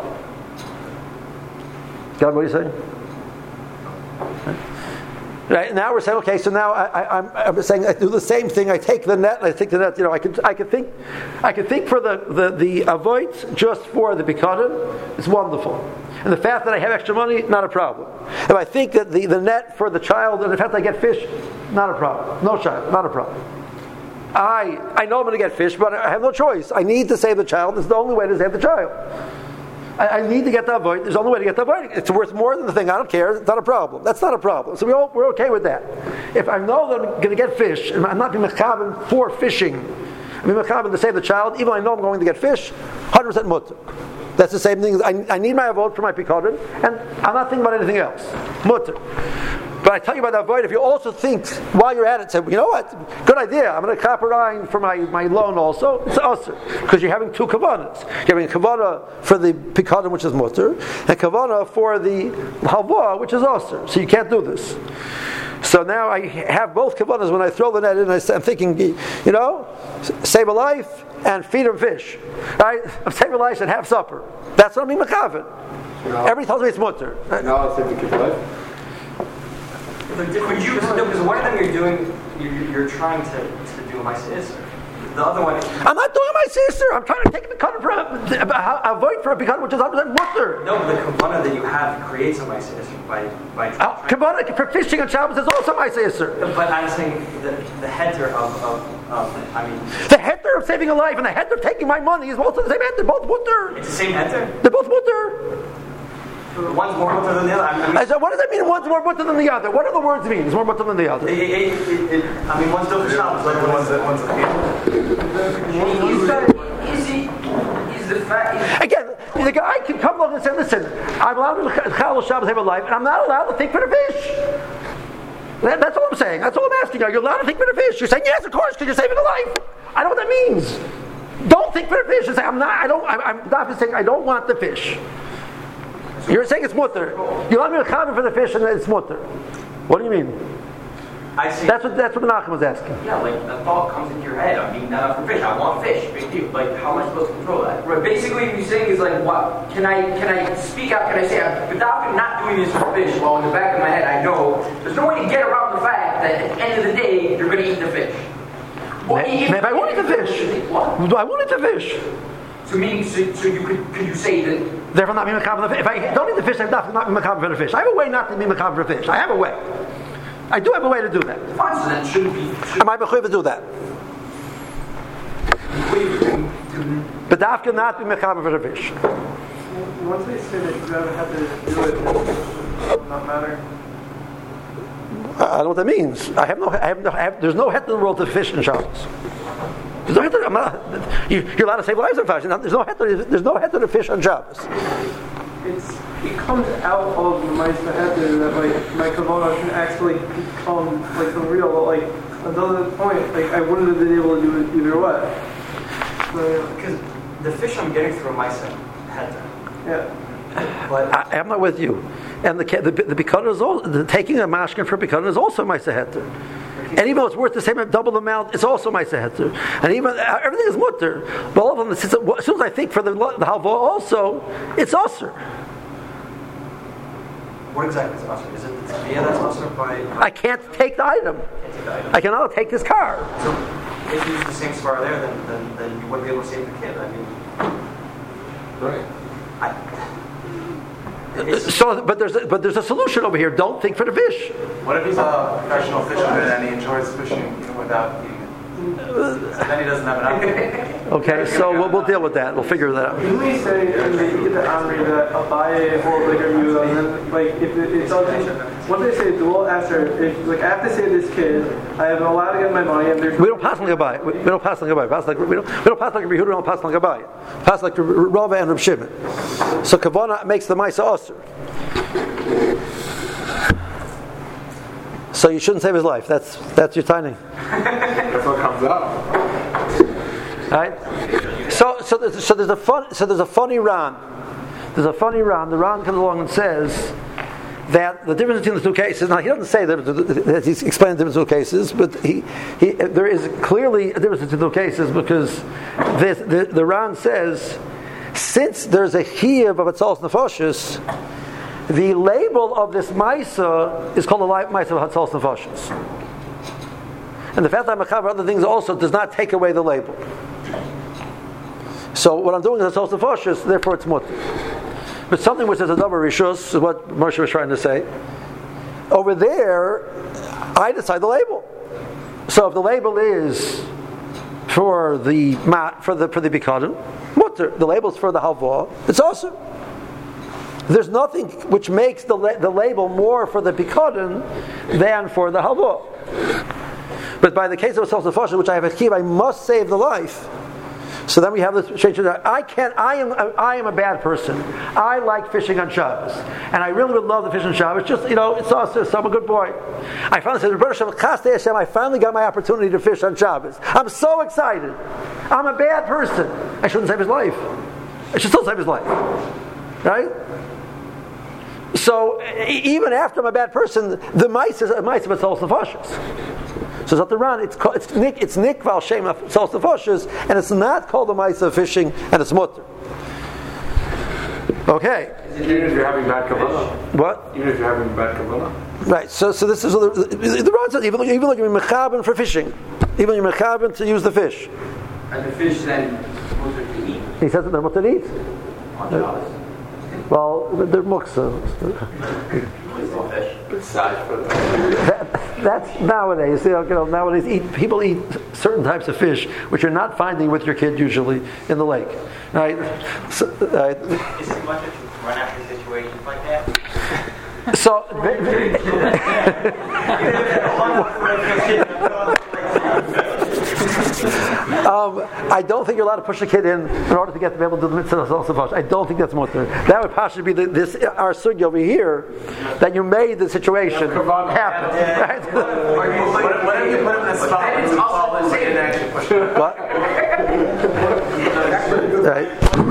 Speaker 1: Got what you saying? Right now we're saying, okay, so now I, I, I'm, I'm saying I do the same thing. I take the net, and I take the net. You know, I could, I could think, I could think for the the, the avoids just for the bikadim. It's wonderful, and the fact that I have extra money, not a problem. If I think that the, the net for the child, and the fact that I get fish, not a problem. No child, not a problem. I I know I'm going to get fish, but I have no choice. I need to save the child. It's the only way to save the child. I, I need to get the avoid. There's only way to get the avoid. It's worth more than the thing. I don't care. It's not a problem. That's not a problem. So we all, we're okay with that. If I know that I'm going to get fish, and I'm not being mechaber for fishing, I'm being mechaber to save the child, even though I know I'm going to get fish, one hundred percent mutter. That's the same thing. I, I need my avoid for my pikadon, and I'm not thinking about anything else. Mutter. But I tell you about the avoid, if you also think, while you're at it, say, you know what, good idea, I'm going to copper line for my, my loan also, it's usher. Because you're having two kavanas. You're having a kavana for the pikadon, which is mutter, and kavana for the halva, which is usher. So you can't do this. So now I have both kavanas when I throw the net in, I'm thinking, you know, save a life and feed them fish. Right? Save a life and have supper. That's what I mean, mechaber. Everybody tells me it's mutter.
Speaker 7: Now I'll save the kid's life.
Speaker 2: But would you, no, because one of them you're doing, you're, you're trying to, to do my sister. The other one,
Speaker 1: I'm not doing my sister. I'm trying to take a pikadon for a, a void for a pikadon, which is one hundred percent mutter.
Speaker 2: no, the kavanah that you have creates a my sister by by.
Speaker 1: Oh, kavana for fishing on Shabbos is also my sister.
Speaker 2: But I'm saying the the header of, of, of I mean,
Speaker 1: The heter of saving a life and the heter of taking my money is also the same heter. They're both mutter.
Speaker 2: it's the same header.
Speaker 1: They're both mutter.
Speaker 2: One's more mutter than the other. I mean,
Speaker 1: I said, what does that mean? One's more mutter than the other. What do the words mean? It's more mutter than the other.
Speaker 2: it, it, it, it, I mean, one's still for Shabbos, like
Speaker 4: One's
Speaker 2: one's.
Speaker 4: a, one's a
Speaker 2: Is that is he is the fact?
Speaker 1: Again, the guy can come along and say, listen, I'm allowed to Chal Shabbos have a life, and I'm not allowed to think for the fish. That, that's all I'm saying. That's all I'm asking. Are you allowed to think for the fish? You're saying, yes, of course, because you're saving a life. I know what that means. Don't think for the fish. You say, I'm not, I don't, I'm, I'm not saying I don't want the fish. You're saying it's mutter. You want me to comment for the fish and it's mutter. What do you mean?
Speaker 2: I see.
Speaker 1: That's what that's what Menachem was asking.
Speaker 2: Yeah, like the thought comes into your head. I'm eating that up for fish. I want fish. Big deal. Like, how am I supposed to control that? Right. Basically, what you're saying is like, what? Can I can I speak out? Can I say, without not doing this for fish? Well, in the back of my head, I know there's no way to get around the fact that at the end of the day, you're going to eat the fish. Well,
Speaker 1: Maybe, maybe I won't eat the fish.
Speaker 2: What?
Speaker 1: Do I won't eat the fish?
Speaker 2: So meaning, so, so you could could you say that?
Speaker 1: Therefore, not be macabre for the fish. If I don't eat the fish, I'm not, not be macabre for the fish. I have a way not to be macabre for fish. I have a way. I do have a way to do that.
Speaker 2: Fine, so that shouldn't be. Shouldn't
Speaker 1: Am I mechuyev to do that? But dafka not be macabre for the fish.
Speaker 3: Once they say that you gotta have to do it, it will not matter.
Speaker 1: I don't know what that means. I have no. I have no. I have, there's no heter in the world to fish in Shabbos. There's no heter. I'm not. You, you're allowed to save lives on fashion. There's no heter. There's no heter to fish on Shabbos.
Speaker 3: It's it comes out of the Ma'aser Heter that like my kavana can actually become like the real. But like until that point, like I wouldn't have been able to do it either way. So,
Speaker 2: because the fish I'm getting through my head.
Speaker 3: yeah.
Speaker 2: But
Speaker 1: I, I'm not with you. and the the, the Bikana is also, the taking a mashkin for Bikana is also Maisa Heter. And even though it's worth the same double the amount, it's also Maisa Heter. And even everything is mutter. But all of them, as soon as I think for the the halva also, it's usher.
Speaker 7: What exactly is usher? Is it the tefillah that's usher by?
Speaker 1: I can't take the item.
Speaker 7: Can't take the item.
Speaker 1: I cannot take this car.
Speaker 7: So if you use the same svar there, then, then then you wouldn't be able to save the kid. I mean,
Speaker 4: Right.
Speaker 7: I. It's,
Speaker 1: So, but there's a, but there's a solution over here. Don't think for the fish.
Speaker 4: What if he's a professional fisherman and he enjoys fishing even without eating it? Then he doesn't have an appetite.
Speaker 1: Okay, so we'll, we'll deal with that. We'll figure that out.
Speaker 3: Didn't we say in the the Amri that Abaye holds like a view, and then like if it, it's something, what they say, dual after, if like I have to save this kid, I have allowed to get my money, and there's
Speaker 1: We don't pass like a buy. We we don't pass like a buy. Pass like we don't we don't pass like a Yehuda. We don't pass like a buy. Pass like Rava and Reb Shimon. So Kavana makes the Maisa Osir. So you shouldn't save his life. That's that's your timing.
Speaker 4: That's what comes out.
Speaker 1: Right? So so there's, so there's a fun so there's a funny Ran. There's a funny Ran. The Ran comes along and says that the difference between the two cases. Now he doesn't say that, that he's explaining the difference between the two cases, but he, he there is clearly a difference between the two cases because this, the the Ran says since there's a chiyuv of Hatzalas Nefashos, the label of this Maisa is called the Maisa of Hatzalas Nefashos. And the fact that I'm mechaber other things also does not take away the label. So what I'm doing is Hatzalas Nefashos, therefore it's mutter. But something which is a double rishus is what Moshe was trying to say. Over there, I decide the label. So if the label is for the mat for the for the bikadim, mutter. The label is for the halva. It's awesome. There's nothing which makes the la- the label more for the bikadim than for the halva. But by the case of a self-sufficient, which I have a chiyuv, I must save the life. So then we have this change. I can't. I am. I am a bad person. I like fishing on Shabbos, and I really would love to fish on Shabbos. Just you know, it's awesome. So I'm a good boy. I finally said, Hashem, I finally got my opportunity to fish on Shabbos. I'm so excited. I'm a bad person. I shouldn't save his life. I should still save his life, right? So even after I'm a bad person, the mice is a mice of Hatzalas Nefashos. So it's not the Ran. It's called, it's nick. It's nick val shem Hatzalas Nefashos, and it's not called the mice of fishing, and it's mutter. Okay.
Speaker 4: Even if you're having bad kavanah.
Speaker 1: What?
Speaker 4: Even if you're having bad kavanah.
Speaker 1: Right. So so this is the, the Ran says even even like you're mechaben for fishing, even you're mechaben to use the fish.
Speaker 2: And the fish then mutter to eat.
Speaker 1: He says that they're mutter to eat.
Speaker 2: On Shabbos.
Speaker 1: Well, they're muksa. That, that's nowadays. You know, nowadays, eat, people eat certain types of fish which you're not finding with your kid usually in the lake, right? So, right.
Speaker 5: Is it much to run after situations like that?
Speaker 1: So, um, I don't think you're allowed to push a kid in in order to get to be able to do the mitzvah of self-sufficient. I don't think that's mutter. That would possibly be the, this our sugi over here that you made the situation happen. Right?
Speaker 4: What if you put him in a spot and you fall in and actually push him?
Speaker 1: What? Right.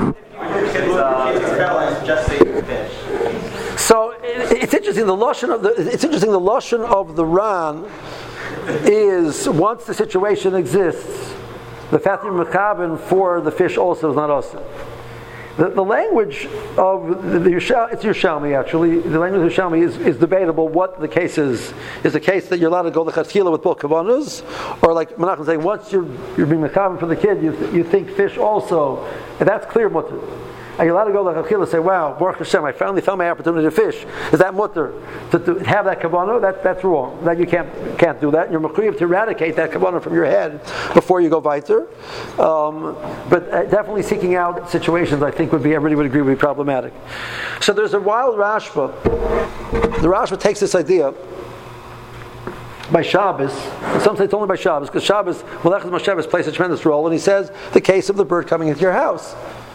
Speaker 5: Just say fish.
Speaker 1: So it, it's interesting. The lashon of the it's interesting. The lashon of the Ran is once the situation exists, the fact that you're mechaben for the fish also is not awesome. The, the language of the, the Yerushalmi, it's Yerushalmi actually. The language of Yerushalmi is, is debatable. What the case is is the case that you're allowed to go the chatzila with both kavanas, or like Menachem saying once you're you're being mechaben for the kid, you th- you think fish also, and that's clear mutter. Are you allowed to go to Chachila and say, wow, Baruch Hashem, I finally found my opportunity to fish? Is that mutter? To, to have that kavanah? That, that's wrong. That you can't can't do that. You're mechuyev to eradicate that kavanah from your head before you go weiter. Um, but uh, definitely seeking out situations, I think, would be, everybody would agree, would be problematic. So there's a wild Rashba. The Rashba takes this idea by Shabbos, and some say it's only by Shabbos, because Shabbos, Malachas Moshe plays a tremendous role, and he says the case of the bird coming into your house.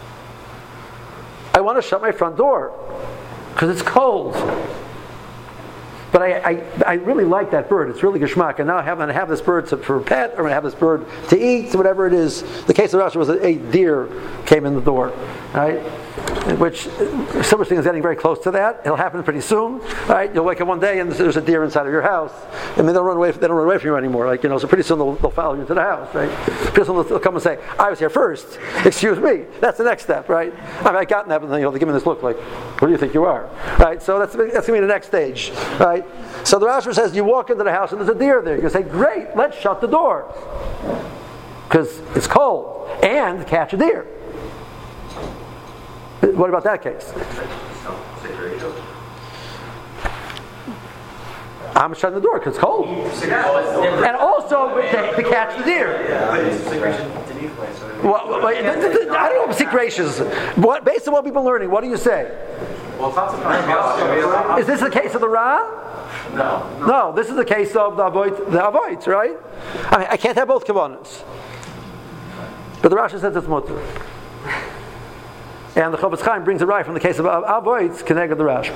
Speaker 1: I want to shut my front door because it's cold. But I, I, I really like that bird. It's really geschmack. And now I'm going to have this bird to, for a pet, or I'm going to have this bird to eat, whatever it is. The case of Rashi was a, a deer came in the door. Right? which similar thing is getting very close to that. It'll happen pretty soon, right? You'll wake up one day and there's a deer inside of your house. I mean, they don't run away. They don't run away from you anymore. Like you know, so pretty soon they'll, they'll follow you into the house, right? Pretty soon they'll, they'll come and say, "I was here first. Excuse me." That's the next step, right? I mean, I got that, and then you know, they give me this look like, "What do you think you are?" Right? So that's that's gonna be the next stage, right? So the Rashba says, you walk into the house and there's a deer there. You say, "Great, let's shut the door because it's cold and catch a deer." What about that case? I'm shutting the door because it's cold. And also to, to catch the deer. Well, well, I don't know if it's gracious. What, based on what we've been learning, what do you say?
Speaker 4: Well, it's not surprising.
Speaker 1: Is this the case of the Ran?
Speaker 4: No.
Speaker 1: No, this is the case of the avoid, the avoids, right? I mean, I can't have both kavanas. But the Rashi says it's mutter. And the Chofetz Chaim brings it right from the case of avoids, keneged the Rashi.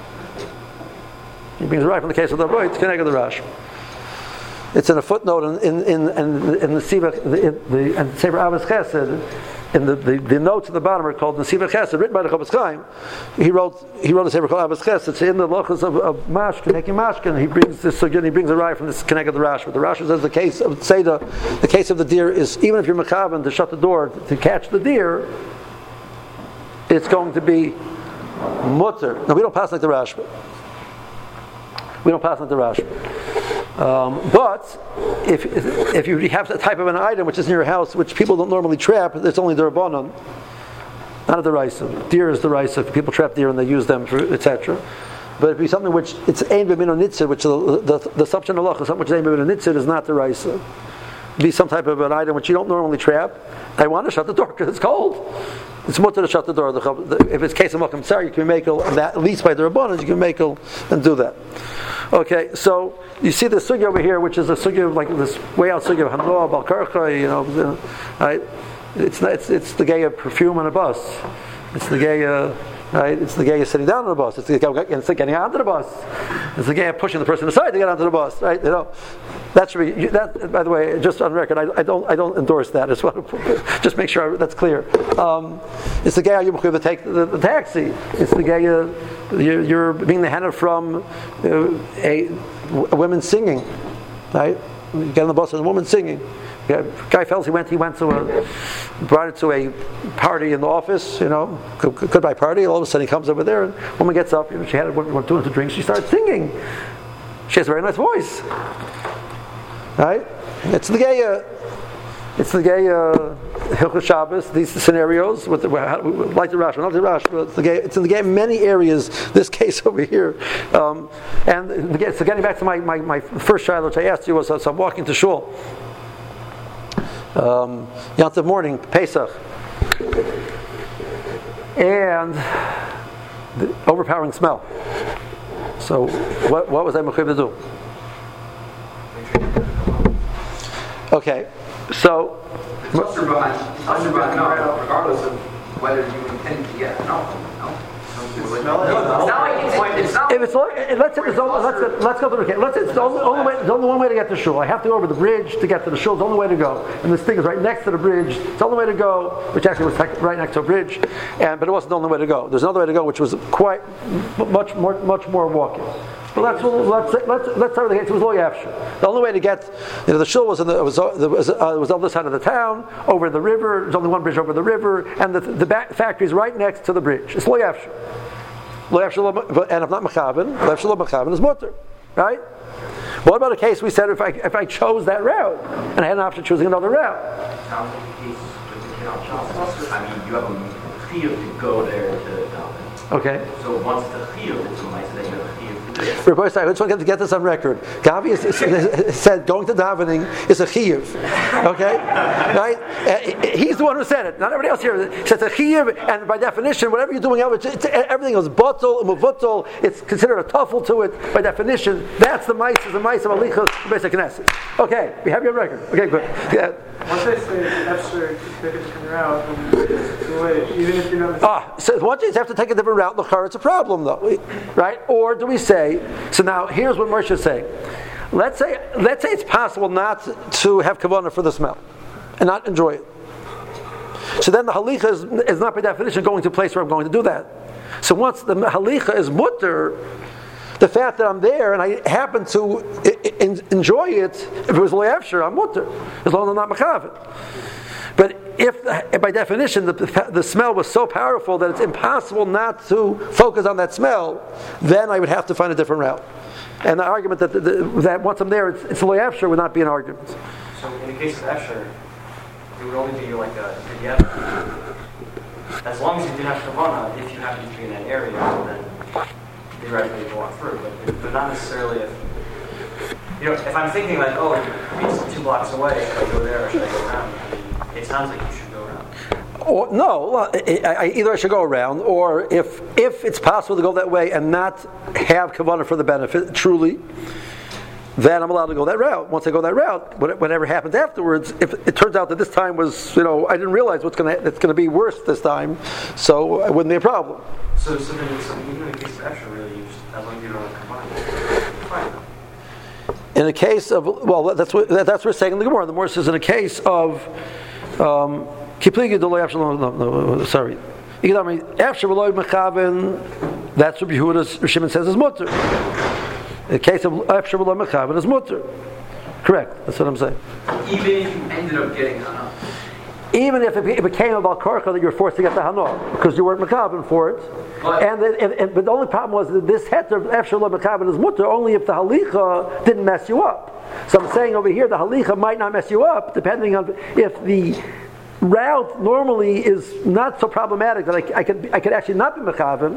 Speaker 1: He brings it right from the case of the avoids, keneged the Rashi. It's in a footnote in in in, in, in the Siva the the and Sefer Avos Chesed. In the, the, the notes at the bottom are called Nesiva Chesed, written by the Chofetz Chaim. He wrote he wrote a sefer called Avos Chesed. It's in the lochus of, of Mashkin, taking Mashkin. He brings this again. He brings a rye from this connect of the Rashi. But the Rashi says the case of Seder, the case of the deer is even if you're mechavan to shut the door to, to catch the deer, it's going to be mutter. Now we don't pass like the Rashi. We don't pass like the Rashi. Um, but if if you have the type of an item which is in your house, which people don't normally trap, it's only the Rabbanon, not a deraisa. Deer is deraisa. People trap deer and they use them for et cetera. But if it's something which it's ein b'mino nitzir, which the the, the assumption of halacha, something which is ein b'mino nitzir is not deraisa. Be some type of an item which you don't normally trap. I want to shut the door because it's cold. It's mutter to shut the door. If it's case of malcham tsar, you can make that at least by the Rabbanon, you can make and do that. Okay, so you see the sugya over here, which is a sugya of like this way out sugya of Hanoah, Balkarcha, you know, right? It's not, it's it's the gay of perfume on a bus. It's the gay, uh, right? It's the gay of sitting down on the bus. It's the gay of getting onto the bus. It's the gay of pushing the person aside to get onto the bus, right? You know, that should be that. By the way, just on record, I, I don't I don't endorse that. I just want to just make sure that's clear. Um, it's the gay you to take the, the taxi. It's the gay uh, you're, you're being the henna from uh, a, a woman singing, right? You get on the bus and a woman singing. Yeah, Guy Fels, he went. He went to a brought it to a party in the office. You know, good, goodbye party. All of a sudden, he comes over there, and a woman gets up. You know, she had one, two to drink. She starts singing. She has a very nice voice, right? It's the gay. Uh, it's the gay uh, Hilchos Shabbos. These scenarios with the like the Rashi, not the Rashi. But it's the gay. It's in the gay in many areas. This case over here, um, and again, so getting back to my, my, my first child, which I asked you was, so I'm walking to shul. Um, Yom Tov morning, Pesach, and the overpowering smell. So, what what was I mechuyev to do? Okay, so
Speaker 2: it's also about, it's also about no, regardless of whether you intend to get no, no. It's not like it's, it's not
Speaker 1: if it's let's say it's only, let's let's go through the case. Let's say it's the only, only way. There's only one way to get to shul. I have to go over the bridge to get to the shul. It's the only way to go. And this thing is right next to the bridge. It's the only way to go, which actually was right next to a bridge, and but it wasn't the only way to go. There's another way to go, which was quite much more much more walking. But let's let's let's let's start with the case. It was lo yafshu. The only way to get, you know, the shul was in the was was, uh, was on the other side of the town, over the river. There's only one bridge over the river, and the the back factory is right next to the bridge. It's lo yafshu. Lo yafshu, and if not mechaven, lo yafshu lo mechaven is mutter, right? What about a case we said if I if I chose that route and I had an option of choosing another route?
Speaker 5: Sounds like the case with the Canal Johnson. I mean, you have a field to go there to Dalvin.
Speaker 1: Okay.
Speaker 5: So once the field is on, then you have a field.
Speaker 1: Rabbi, I just want to get this on record. Gavi is, is, is, said going to davening is a chiyuv. Okay, right? Uh, he's the one who said it. Not everybody else here says a chiyuv, and by definition, whatever you're doing, it's, it's, everything is batal, muvutol. It's considered a tuffle to it by definition. That's the mice is the mice of alichos basic knesset. Okay, we have your record. Okay, good. Yeah.
Speaker 3: Once they say it's absurd to take a different route, even if you're not.
Speaker 1: Ah, so once you have to take a different route, l'chara, it's a problem, though, right? Or do we say? So now, here's what Moshe is saying. Let's say, let's say it's possible not to have kavanah for the smell and not enjoy it. So then the halicha is, is not by definition going to a place where I'm going to do that. So once the halicha is mutter, the fact that I'm there and I happen to I- I- enjoy it, if it was loyavshir, I'm mutter, as long as I'm not mechaven. But if, by definition, the, the smell was so powerful that it's impossible not to focus on that smell, then I would have to find a different route. And the argument that the, the, that once I'm there, it's, it's loyavshir would not be an argument.
Speaker 7: So in the case of Efsher, it would only be like a together. As long as you did have kavana, if you happen to be in that area, then theoretically you can walk through. But, but not necessarily if, you know, if I'm thinking like, oh, it's two blocks away, should I go there or should I go around? I mean, it sounds like you should go around.
Speaker 1: Or, no, I, I, either I should go around, or if if it's possible to go that way and not have kavanah for the benefit, truly, then I'm allowed to go that route. Once I go that route, whatever happens afterwards, if it turns out that this time was, you know, I didn't realize what's going to it's going to be worse this time, so it wouldn't be a problem.
Speaker 7: So, so then, so even in the case of Efsher, really, you just, as long as you don't have kavana, fine.
Speaker 1: In a case of, well, that's what that's what we're saying in the Gemara. The Gemara says in a case of, um, Kipligi delay after no, no, sorry. After Veloy Mechaven, that's what Yehuda's Shimon says is mutter. In the case of after Veloy Mechaven is mutter. Correct. That's what I'm saying.
Speaker 2: Even if you ended up getting hana.
Speaker 1: Even if it became a balkarcha that you're forced to get the hana because you weren't mechaven for it, but, and, and, and but the only problem was that this heter of after Veloy Mechaven is mutter only if the halicha didn't mess you up. So I'm saying over here the halicha might not mess you up depending on if the route normally is not so problematic that I, I could I could actually not be mechaven.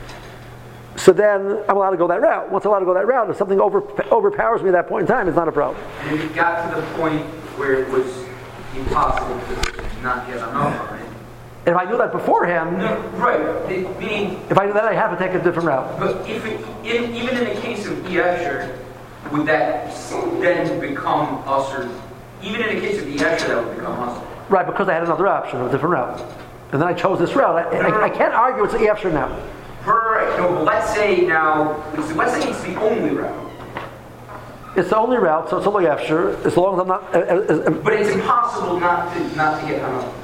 Speaker 1: So then I'm allowed to go that route. Once I'm allowed to go that route, if something over, overpowers me at that point in time, it's not a problem.
Speaker 2: And if you got to the point where it was impossible to not get enough, right?
Speaker 1: And if I knew that beforehand,
Speaker 2: No, right. It, meaning,
Speaker 1: if I knew that, I have to take a different route.
Speaker 2: but if it, in, even in the case of Esher, would that then become usher? Even in the case of Esher, that would become usher.
Speaker 1: Right, because I had another option, a different route. And then I chose this route. I, I, I can't argue it's the after now.
Speaker 2: Right. No, but let's say now, let's say it's the only route.
Speaker 1: It's the only route, so it's only after, as long as I'm not... Uh, uh, uh,
Speaker 2: But it's impossible not to not to get hung up.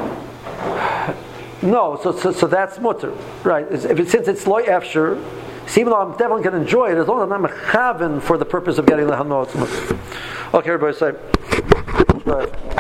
Speaker 1: No, so, so so that's mutter. Right. It's, if it, since it's loy after, so even though I'm definitely going to enjoy it, as long as I'm not mechaven for the purpose of getting the hanot, it's mutter. Okay, everybody say... Right.